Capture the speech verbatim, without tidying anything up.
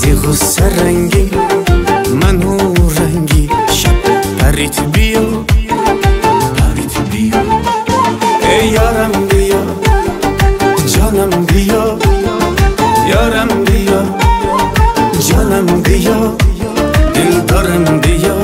بازی غصه رنگی منو رنگی شب پریت بیا پریت بیا ای یارم بیا جانم بیا یارم بیا جانم بیا دل دارم بیا